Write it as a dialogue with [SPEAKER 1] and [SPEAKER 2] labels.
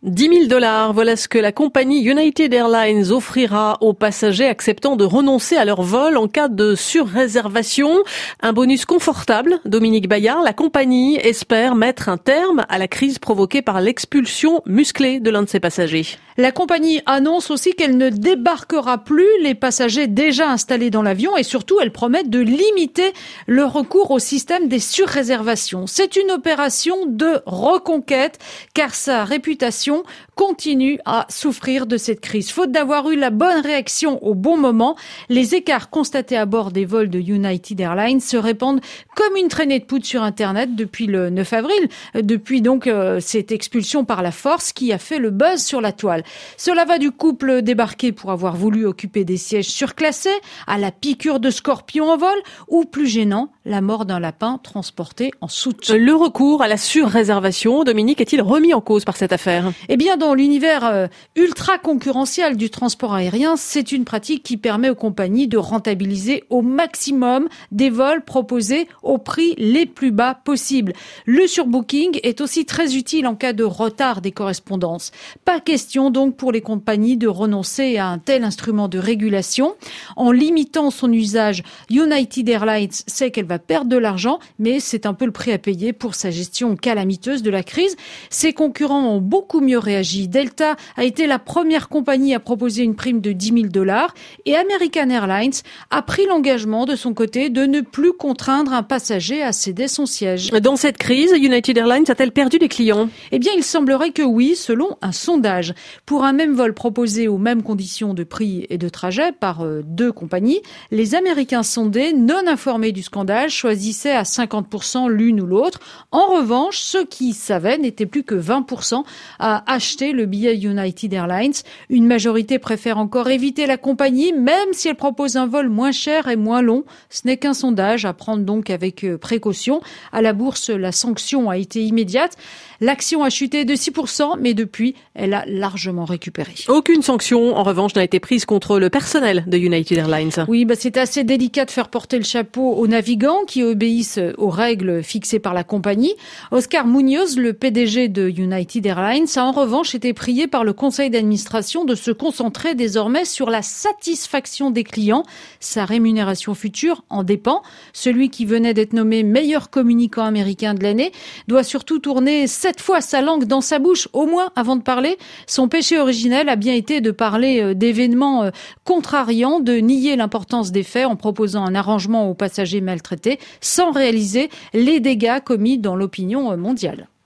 [SPEAKER 1] 10 000 $, voilà ce que la compagnie United Airlines offrira aux passagers acceptant de renoncer à leur vol en cas de surréservation. Un bonus confortable, Dominique Bayard. La compagnie espère mettre un terme à la crise provoquée par l'expulsion musclée de l'un de ses passagers.
[SPEAKER 2] La compagnie annonce aussi qu'elle ne débarquera plus les passagers déjà installés dans l'avion et surtout elle promet de limiter le recours au système des surréservations. C'est une opération de reconquête car sa réputation continue à souffrir de cette crise. Faute d'avoir eu la bonne réaction au bon moment, les écarts constatés à bord des vols de United Airlines se répandent comme une traînée de poudre sur Internet depuis le 9 avril, depuis donc cette expulsion par la force qui a fait le buzz sur la toile. Cela va du couple débarqué pour avoir voulu occuper des sièges surclassés, à la piqûre de scorpions en vol, ou plus gênant, la mort d'un lapin transporté en soute.
[SPEAKER 1] Le recours à la surréservation, Dominique, est-il remis en cause par cette affaire ?
[SPEAKER 2] Eh bien, dans l'univers ultra concurrentiel du transport aérien, c'est une pratique qui permet aux compagnies de rentabiliser au maximum des vols proposés au prix les plus bas possibles. Le surbooking est aussi très utile en cas de retard des correspondances. Pas question donc pour les compagnies de renoncer à un tel instrument de régulation. En limitant son usage, United Airlines sait qu'elle va perdre de l'argent, mais c'est un peu le prix à payer pour sa gestion calamiteuse de la crise. Ses concurrents ont beaucoup mieux réagi. Delta a été la première compagnie à proposer une prime de 10 000 $ et American Airlines a pris l'engagement de son côté de ne plus contraindre un passager à céder son siège.
[SPEAKER 1] Dans cette crise, United Airlines a-t-elle perdu des clients ?
[SPEAKER 2] Eh bien, il semblerait que oui, selon un sondage. Pour un même vol proposé aux mêmes conditions de prix et de trajet par deux compagnies, les Américains sondés, non informés du scandale, choisissaient à 50% l'une ou l'autre. En revanche, ceux qui savaient n'étaient plus que 20% à acheter le billet United Airlines. Une majorité préfère encore éviter la compagnie, même si elle propose un vol moins cher et moins long. Ce n'est qu'un sondage à prendre donc avec précaution. À la bourse, la sanction a été immédiate. L'action a chuté de 6%, mais depuis, elle a largement récupéré.
[SPEAKER 1] Aucune sanction, en revanche, n'a été prise contre le personnel de United Airlines.
[SPEAKER 2] Oui, c'est assez délicat de faire porter le chapeau aux navigants qui obéissent aux règles fixées par la compagnie. Oscar Munoz, le PDG de United Airlines, a en revanche été prié par le conseil d'administration de se concentrer désormais sur la satisfaction des clients. Sa rémunération future en dépend. Celui qui venait d'être nommé meilleur communicant américain de l'année doit surtout tourner 7 fois sa langue dans sa bouche, au moins avant de parler. Son péché originel a bien été de parler d'événements contrariants, de nier l'importance des faits en proposant un arrangement aux passagers maltraités, sans réaliser les dégâts commis dans l'opinion mondiale.